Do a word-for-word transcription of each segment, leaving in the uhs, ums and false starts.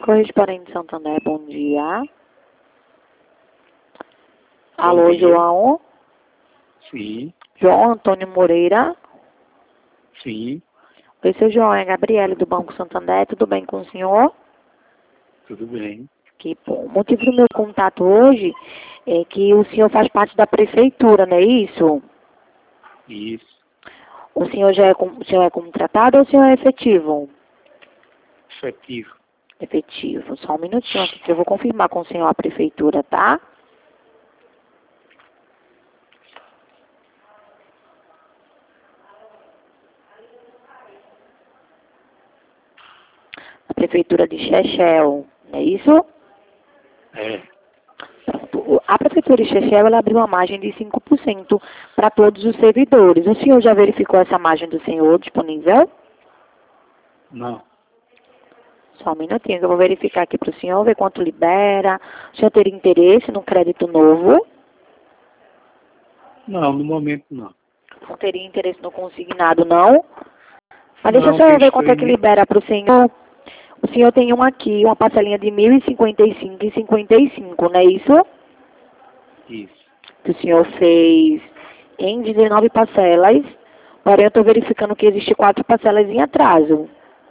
Correspondente Santander, bom dia. Bom Alô, dia. João? Sim, João Antônio Moreira? sim, Oi, seu João, é Gabriele do Banco Santander, tudo bem com o senhor? tudo bem. Que bom. O motivo do meu contato hoje é que o senhor faz parte da prefeitura, não é isso? Isso, O senhor já é, com- o senhor é contratado ou o senhor é efetivo? efetivo. Efetivo. Só um minutinho aqui que eu vou confirmar com o senhor a prefeitura, tá? A prefeitura de Chechel, não é isso? É, Pronto. O- A prefeitura de Chechel, ela abriu uma margem de cinco por cento para todos os servidores. O senhor já verificou essa margem do senhor disponível? não, Só um minutinho, que eu vou verificar aqui para o senhor, ver quanto libera. O senhor teria interesse no crédito novo? não, no momento não. Não teria interesse no consignado, não? Mas deixa eu Não, só que eu ver estou quanto é que em... libera para o senhor. O senhor tem um aqui, uma parcelinha de mil e cinquenta e cinco e cinquenta e cinco, não é isso? Isso, Que o senhor fez em dezenove parcelas, porém eu estou verificando que existe quatro parcelas em atraso.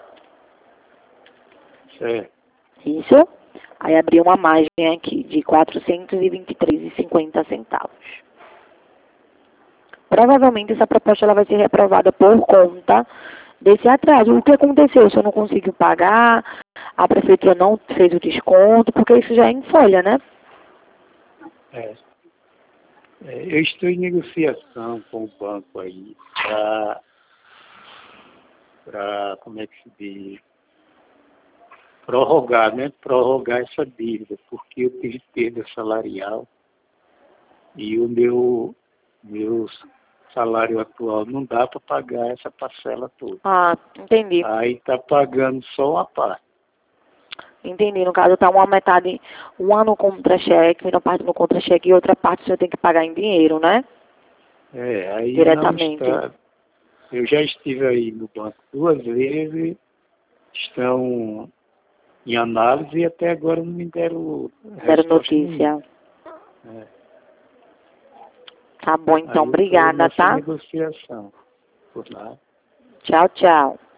certo. Isso? Aí abriu uma margem aqui de quatrocentos e vinte e três reais e cinquenta centavos. Provavelmente essa proposta ela vai ser reprovada por conta desse atraso. O que aconteceu? O senhor não conseguiu pagar, a prefeitura não fez o desconto, porque isso já é em folha, né? É. É, eu estou em negociação com o banco aí para, para, como é que se diz, prorrogar, né? Prorrogar essa dívida, porque eu tive perda salarial e o meu, meu salário atual não dá para pagar essa parcela toda. Ah, entendi. Aí está pagando só uma parte. Entendi. No caso, tá uma metade, uma no contra-cheque, uma parte no contra-cheque e outra parte o senhor tem que pagar em dinheiro, né? É, aí não Diretamente. está. Eu já estive aí no banco duas vezes, estão em análise e até agora não me deram Zero resposta nenhuma. notícia. É. Tá bom, então. Aí eu estou Obrigada, nessa tá? negociação por lá. Tchau, tchau.